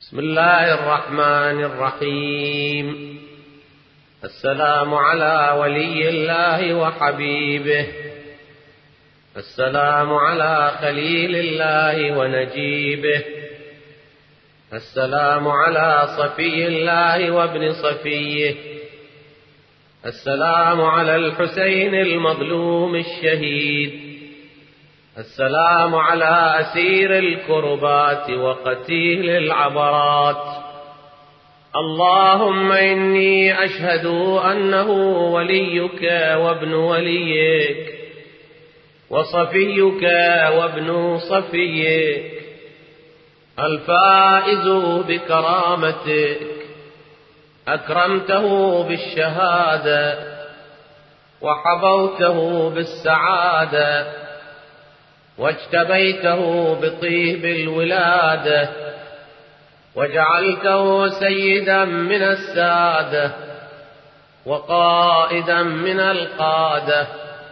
بسم الله الرحمن الرحيم. السلام على ولي الله وحبيبه، السلام على خليل الله ونجيبه، السلام على صفي الله وابن صفيه، السلام على الحسين المظلوم الشهيد، السلام على أسير الكربات وقتيل العبرات. اللهم إني أشهد أنه وليك وابن وليك وصفيك وابن صفيك، الفائز بكرامتك، أكرمته بالشهادة وحبوته بالسعادة واجتبيته بطيب الولادة وجعلته سيدا من السادة وقائدا من القادة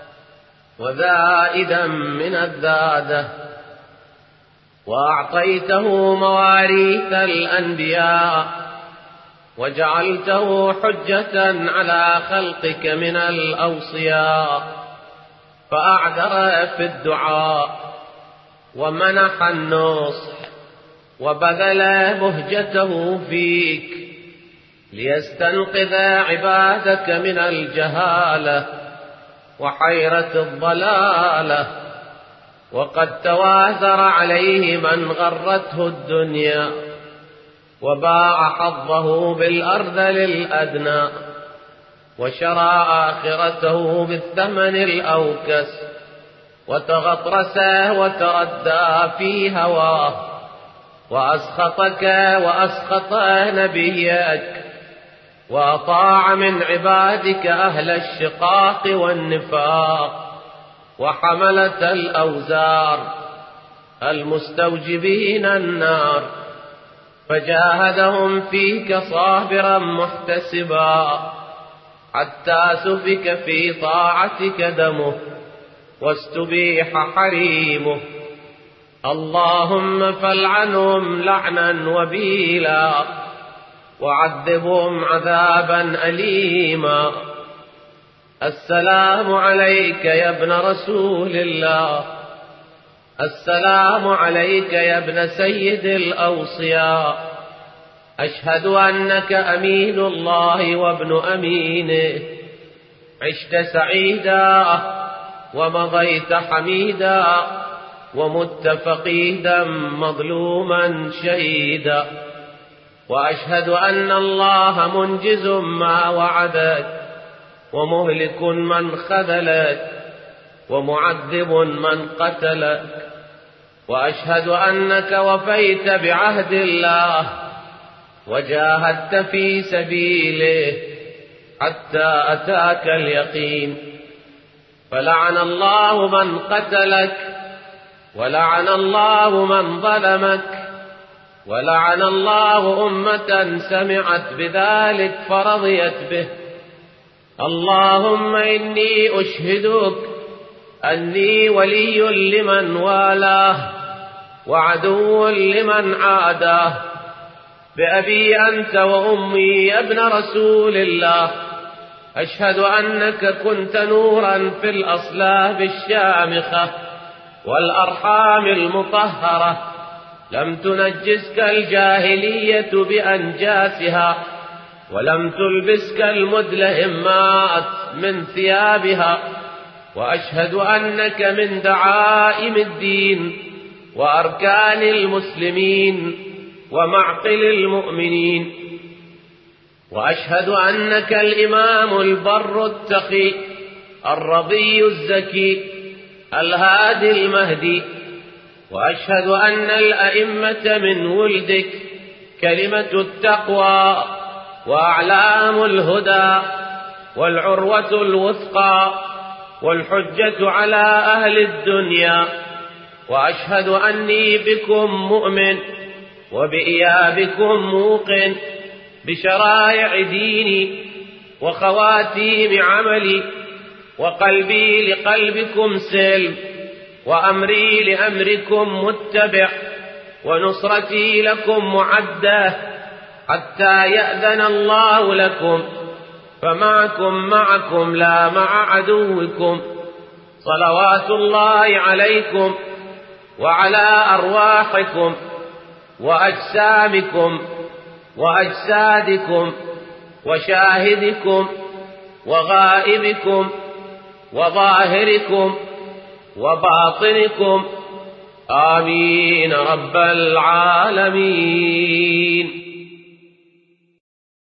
وذائدا من الذادة، وأعطيته مواريث الأنبياء وجعلته حجة على خلقك من الأوصياء، فأعذر في الدعاء ومنح النصح وبذل مهجته فيك ليستنقذ عبادك من الجهالة وحيرة الضلالة، وقد توازر عليه من غرته الدنيا وباع حظه بالأرذل الأدنى وشرى آخرته بالثمن الأوكس، وتغطرس وتردى في هواه وأسخطك وأسخط نبيك، وأطاع من عبادك أهل الشقاق والنفاق وحملة الأوزار المستوجبين النار، فجاهدهم فيك صابرا محتسبا حتى سفك في طاعتك دمه واستبيح حريمه. اللهم فالعنهم لعنا وبيلا وعذبهم عذابا أليما. السلام عليك يا ابن رسول الله، السلام عليك يا ابن سيد الأوصياء، أشهد أنك أمين الله وابن أمينه، عشت سعيدا ومضيت حميدا ومت فقيدا مظلوما شهيدا، وأشهد أن الله منجز ما وعدك ومهلك من خذلك ومعذب من قتلك، وأشهد أنك وفيت بعهد الله وجاهدت في سبيله حتى أتاك اليقين، فلعن الله من قتلك ولعن الله من ظلمك ولعن الله أمة سمعت بذلك فرضيت به. اللهم إني أشهدك أني ولي لمن والاه وعدو لمن عاداه، بأبي أنت وأمي يا ابن رسول الله، أشهد أنك كنت نورا في الأصلاب الشامخة والأرحام المطهرة، لم تنجسك الجاهلية بأنجاسها ولم تلبسك المدلهمات من ثيابها، وأشهد أنك من دعائم الدين وأركان المسلمين ومعقل المؤمنين، وأشهد أنك الإمام البر التقي الرضي الزكي الهادي المهدي، وأشهد أن الأئمة من ولدك كلمة التقوى وأعلام الهدى والعروة الوثقى والحجة على أهل الدنيا، وأشهد أني بكم مؤمن وبإيابكم موقن بشرائع ديني وخواتيم عملي، وقلبي لقلبكم سلم وأمري لأمركم متبع، ونصرتي لكم معدة حتى يأذن الله لكم، فمعكم لا مع عدوكم. صلوات الله عليكم وعلى أرواحكم وأجسامكم وأجسادكم وشاهدكم وغائبكم وظاهركم وباطنكم، آمين رب العالمين.